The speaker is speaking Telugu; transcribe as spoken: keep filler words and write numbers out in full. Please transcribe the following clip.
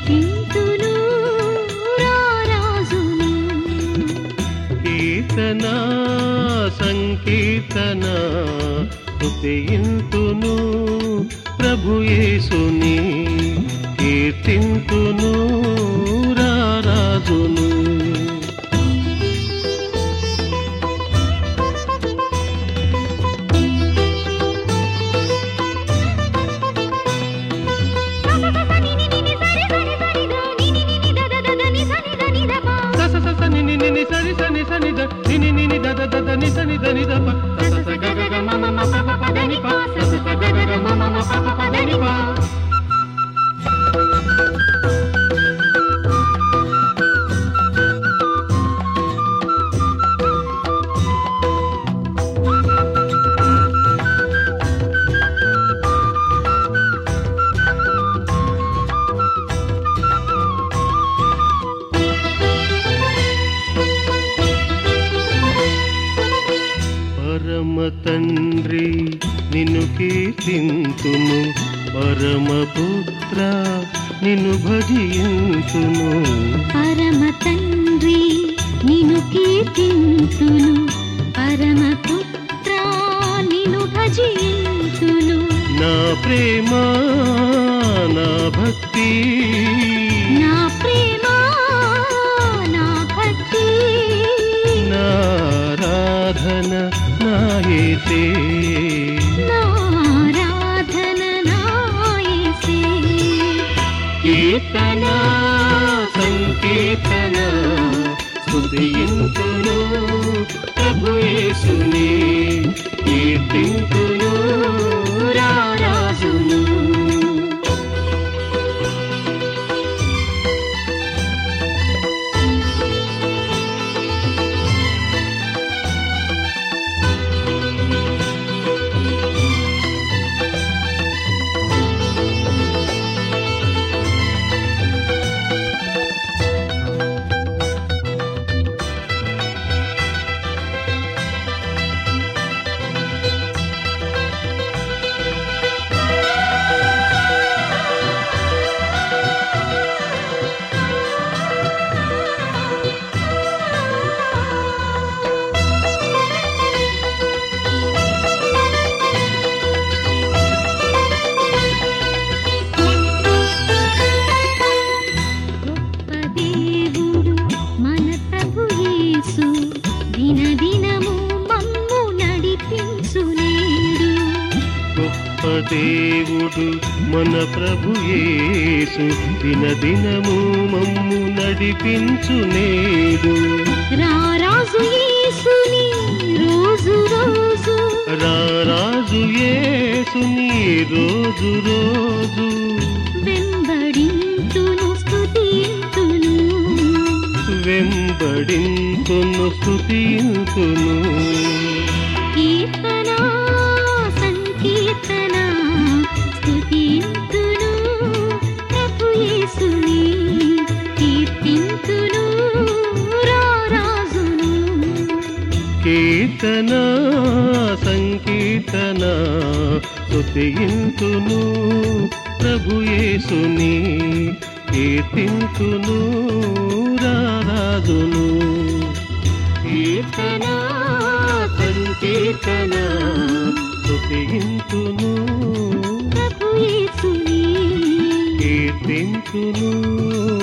కీర్తింతును రారాజును. కీర్తన సంకీర్తన స్తుతింతును ప్రభు యేసుని, కీర్తింతును రారాజును. సరి సని సని ద నిని నిని ద ద ద ని సని ద ని ద ప స స గ గ మ మ మ ప ప ప ద ని ప స స గ గ మ మ మ ప ప ప ద ని ప. పరమ తండ్రి నిన్ను కీర్తింతును, పరమపుత్ర నిన్ను భజింతును. పరమ తండ్రి నిన్ను కీర్తింతును, పరమపుత్ర నిన్ను భజింతును. నా ప్రేమ నా భక్తి, నా ప్రేమ నా భక్తి, నా ఆరాధన నా యేసే, నా ఆరాధన నా యేసే. కీర్తన సంకీర్తన స్తుతింతును ప్రభు యేసుని, కీర్తింతును రారాజును. దేవుడు మన ప్రభు యేసు దినదినము మమ్ము నడిపించు నేడు. రారాజు యేసుని రోజు రోజు, రారాజు యేసుని రోజు రోజు వెంబడింతును స్తుతింతును, వెంబడింతును స్తుతింతును. కీర్తన సంకీర్తన స్తుతింతును ప్రభు యేసుని, కీర్తింతును రారాజును. కీర్తన సంకీర్తన స్తుతింతును ప్రభు యేసుని, కీర్తింతును రారాజును. కీర్తన సంకీర్తన స్తుతింతును ప్రభు యేసుని, కీర్తింతును